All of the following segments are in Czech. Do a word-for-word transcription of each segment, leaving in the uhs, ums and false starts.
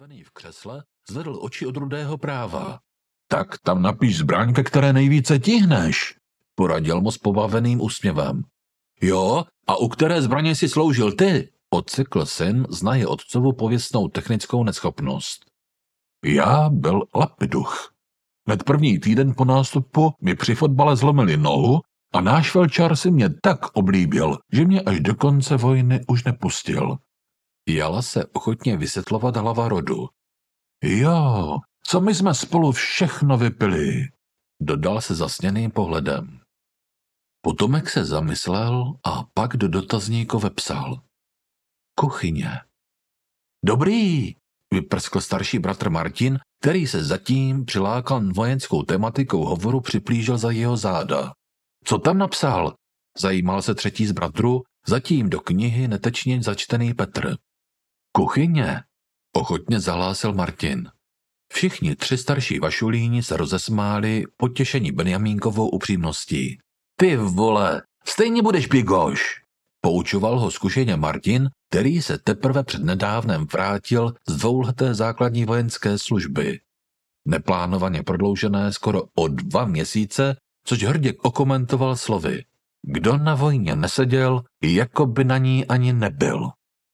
Unavený v křesle zvedl oči od Rudého práva. Tak tam napiš zbraň, ke které nejvíce tíhneš, poradil mu s pobaveným úsměvem. Jo, a u které zbraně si sloužil ty? Odsekl syn, znaje otcovu pověstnou technickou neschopnost. Já byl lapiduch. Hned první týden po nástupu mi při fotbale zlomili nohu a náš felčar si mě tak oblíbil, že mě až do konce vojny už nepustil. Jala se ochotně vysvětlovat hlava rodu. Jo, co my jsme spolu všechno vypili, dodal se zasněným pohledem. Potomek se zamyslel a pak do dotazníku vepsal. Kuchyně. Dobrý, vyprskl starší bratr Martin, který se zatím přilákal vojenskou tematikou hovoru připlížil za jeho záda. Co tam napsal? Zajímal se třetí z bratrů, zatím do knihy netečně začtený Petr. Kuchyně, ochotně zahlásil Martin. Všichni tři starší vašulíni se rozesmáli, potěšení Benjamínkovou upřímností. Ty vole, stejně budeš bigoš, poučoval ho zkušeně Martin, který se teprve přednedávnem vrátil z dvouleté základní vojenské služby. Neplánovaně prodloužené skoro o dva měsíce, což hrdě okomentoval slovy. Kdo na vojně neseděl, jako by na ní ani nebyl.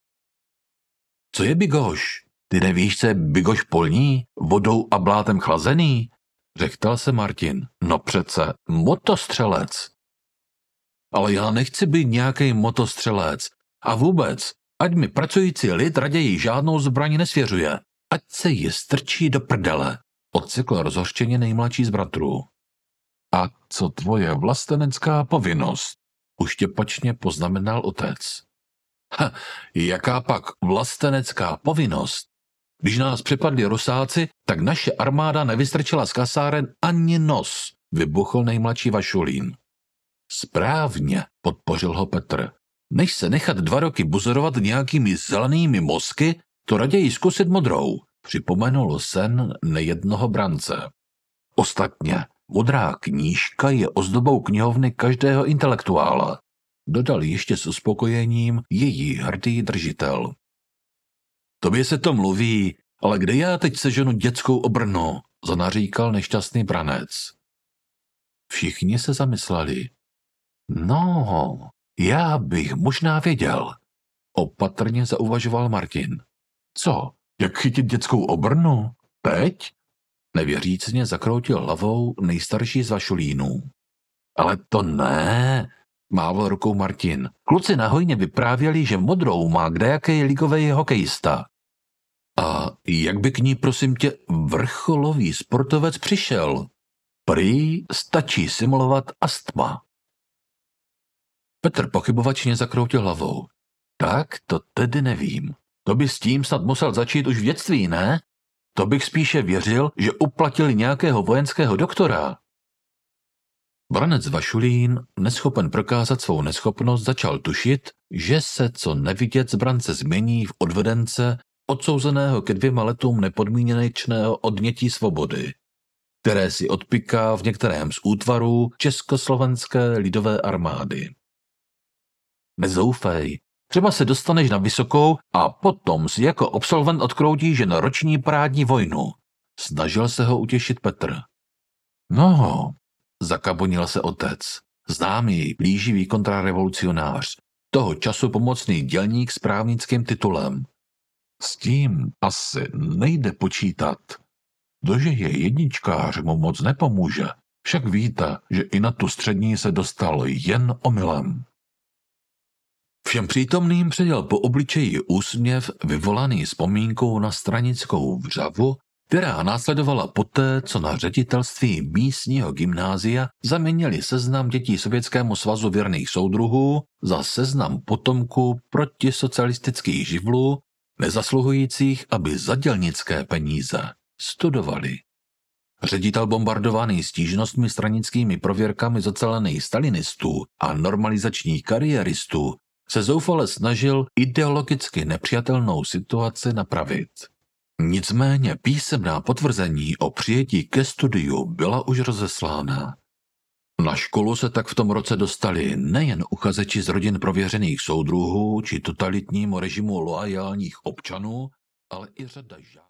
Co je bigoš? Ty nevíš, co je bigoš polní, vodou a blátem chlazený? Řechtal se Martin. No přece, motostřelec. Ale já nechci být nějaký motostřelec. A vůbec, ať mi pracující lid raději žádnou zbraň nesvěřuje. Ať se ji strčí do prdele, odsekl rozhořčeně nejmladší z bratrů. A co tvoje vlastenecká povinnost? Uštěpačně poznamenal otec. Ha, jaká pak vlastenecká povinnost? Když nás přepadli Rusáci, tak naše armáda nevystrčila z kasáren ani nos, vybuchl nejmladší Vašulín. Správně, podpořil ho Petr. Než se nechat dva roky buzerovat nějakými zelenými mozky, to raději zkusit modrou, připomenul sen nejednoho brance. Ostatně, modrá knížka je ozdobou knihovny každého intelektuála, dodal ještě s uspokojením její hrdý držitel. Tobě se to mluví, ale kde já teď seženu dětskou obrnu, zanaříkal nešťastný branec. Všichni se zamysleli. No, já bych možná věděl, opatrně zauvažoval Martin. Co, jak chytit dětskou obrnu? Teď? Nevěřícně zakroutil hlavou nejstarší z Vašulínů. Ale to ne, mával rukou Martin. Kluci na hojně vyprávěli, že modrou má kdejaký ligový hokejista. A jak by k ní, prosím tě, vrcholový sportovec přišel? Prý stačí simulovat astma. Petr pochybovačně zakroutil hlavou. Tak to tedy nevím. To by s tím snad musel začít už v dětství, ne? To bych spíše věřil, že uplatili nějakého vojenského doktora. Branec Vašulín, neschopen prokázat svou neschopnost, začal tušit, že se co nevidět z brance změní v odvedence odsouzeného ke dvěma letům nepodmíněného odnětí svobody, které si odpiká v některém z útvarů Československé lidové armády. Nezoufej, třeba se dostaneš na vysokou a potom si jako absolvent odkroutíš jen roční parádní vojnu. Snažil se ho utěšit Petr. No, zakabonil se otec, známý, plíživý kontrarevolucionář, toho času pomocný dělník s právnickým titulem. S tím asi nejde počítat. To, že je jedničkář, mu moc nepomůže, však víte, že i na tu střední se dostal jen omylem. Všem přítomným předěl po obličeji úsměv vyvolaný vzpomínkou na stranickou vřavu, která následovala poté, co na ředitelství místního gymnázia zaměnili seznam dětí Sovětskému svazu věrných soudruhů za seznam potomků protisocialistických živlů, nezasluhujících, aby za dělnické peníze studovali. Ředitel bombardovaný stížnostmi stranickými prověrkami zacelených stalinistů a normalizačních kariéristů se zoufale snažil ideologicky nepřijatelnou situaci napravit. Nicméně písemná potvrzení o přijetí ke studiu byla už rozeslána. Na školu se tak v tom roce dostali nejen uchazeči z rodin prověřených soudruhů či totalitnímu režimu loajálních občanů, ale i řada žáků.